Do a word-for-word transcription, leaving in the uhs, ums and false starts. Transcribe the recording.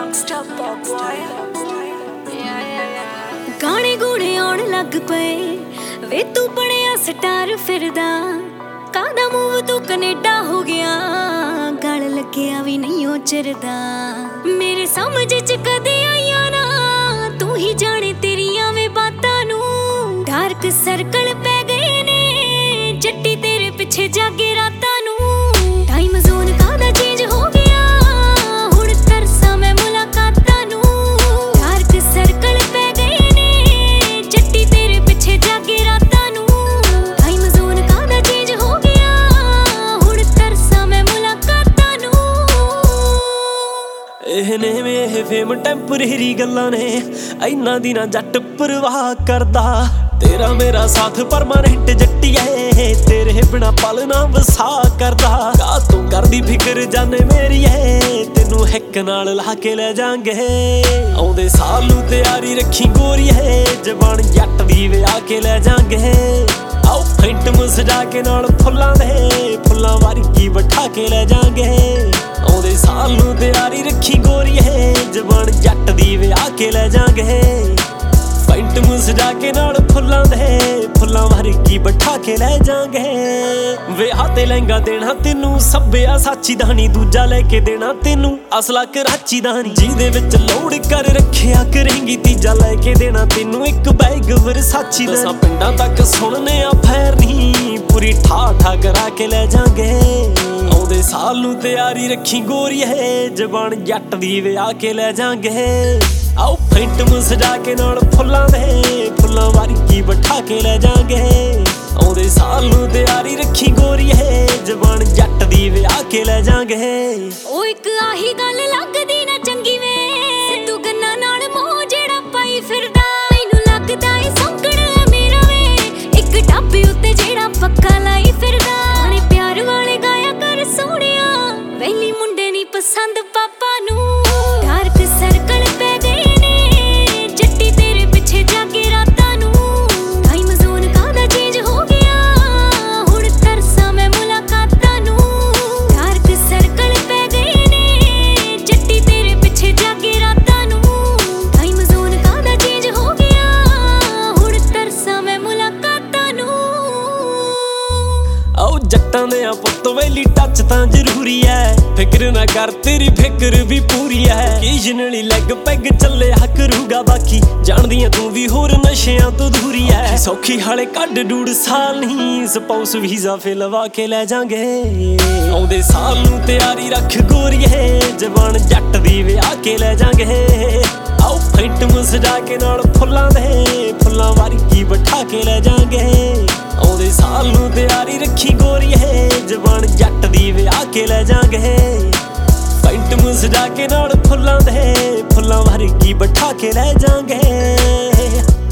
गाने गुणे आउण लग पे वे तू बणिया स्टार फिरदा कादा मूव तू कनेडा हो गया गल लग्या भी नहीं ओ चिरदा मेरे समझ च कदे आईया ना तू ही जाने तेरिया वे बातां नू डार्क सर्कल पै गए ने जट्टी तेरे पिछे जागे रातां नू टाइम जोन कादा चेंज हो गया हुण तरसा मैं मुलाकातां नू डार्क सर्कल पै गए ने जट्टी तेरे पिछे जागे रातां नू टाइम जोन कादा चेंज हो गया हुण तरसा मैं मुलाकातां नू ਇਹ ਨੇ ਵੇ ਇਹ ਫੇਮ ਟੈਂਪਰੇਰੀ ਗੱਲਾਂ ਨੇ ਇੰਨਾ ਦੀ ਨਾ ਜੱਟ ਪਰਵਾਹ ਕਰਦਾ तेरा मेरा साथ परमानेंट जट्टिए तेरे बिना पल ना वसा करदा का तू करदी फिक्र जाने मेरी है तेनू हिक नाल ला के ले जांगे आउंदे साल नू तैयारी रखी गोरी है जवान जट दी विआह के ले जांगे आओ फेंट सजा के नाल फुल्लां दे फुल्लां वर्गी बैठा के ले जांगे आउंदे साल नू तैयारी रखी गोरी है जवान जट दी विआह के ले जांगे पेंट सजा के नाल फुल्लां दे फुल्लां वर्गी बैठा के ले जांगे विआह ते लहंगा देना तेनू सब्बिया साची दा नी दूजा लेके देना तेनू असला कराची दा नी जिहदे विच लोड़ कर रखिया करेंगी तीजा लेके देना तेनू एक बैग वरसाची दा दसां पिंडां तक सुनने आ फैर नी पूरी ठा ठा करा के ले जांगे आउंदे साल नू तैयारी रखी गोरी है जवान जट दी विआह के ले जांगे आओ फेंट सजा के नाल फुल्लां दे फुल्लां वर्गी बैठा के ले जांगे आउंदे साल नू तैयारी रखी गोरी है जवान जट दी विआह के ले जांगे ओ इक आही गल लगदी ना चंगी वे सिद्धू गन्ना नाल मोह जेड़ा पाई फिरदा मैनू लगदा ए सौंकड़ा मेरा वे इक ढाबे उत्ते जेड़ा पक्का लाई फिरदा गाने प्यार वाले गाया कर सोहणिया वैली मुंडे नी पसंद पापा नू डार्क सर्कल पै गए ने जट्टी तेरे पिछे जागे रातां नू टाइम जोन कादा चेंज हो गया हुण तरसा मैं मुलाकातां नू डार्क सर्कल पै गए ने जट्टी तेरे पिछे जागे रातां नू टाइम जोन कादा चेंज हो गया हुण तरसा मैं मुलाकातां नू आओ जट्टां दे आ पुत्त वैली टच तां जरूरी है फिक्र ना कर तेरी फिक्र भी पूरी है ओकेजनली लैग पैग ਚੱਲਿਆ ਕਰੂਗਾ बाकी ਜਾਣਦੀਆਂ ਤੂੰ ਵੀ ਹੋਰ ਨਸ਼ਿਆਂ ਤੋਂ ਦੂਰੀ ਹੈ ਸੌਖੀ ਹਾਲੇ ਕੱਢ ਡੂੜ ਸਾਲ ਨਹੀਂ ਸਪਾਊਸ ਵੀਜ਼ਾ ਫੇ ਲਵਾ ਕੇ ਲੈ ਜਾਾਂਗੇ ਆਉਂਦੇ ਸਾਲ ਨੂੰ ਤਿਆਰੀ ਰੱਖ ਗੋਰੀਏ ਜਵਾਨ ਜੱਟ ਦੀ ਵਿਆਹ ਕੇ ਲੈ ਜਾਾਂਗੇ ਆਓ ਫੈਂਟ ਸਜਾ ਕੇ ਨਾਲ ਫੁੱਲਾਂ ਦੇ ਫੁੱਲਾਂ ਵਰਗੀ ਬਿਠਾ ਕੇ ਲੈ ਜਾਾਂਗੇ ਆਉਂਦੇ ਸਾਲ ਨੂੰ ਤਿਆਰੀ ਰੱਖੀ ਗੋਰੀਏ ਜਵਾਨ ਜੱਟ ਦੀ ਵਿਆਹ ਕੇ ਲੈ ਜਾਾਂਗੇ पेंट सजा के नाल फुल्लां दे फुल्लां वर्गी बैठा के ले जांगे।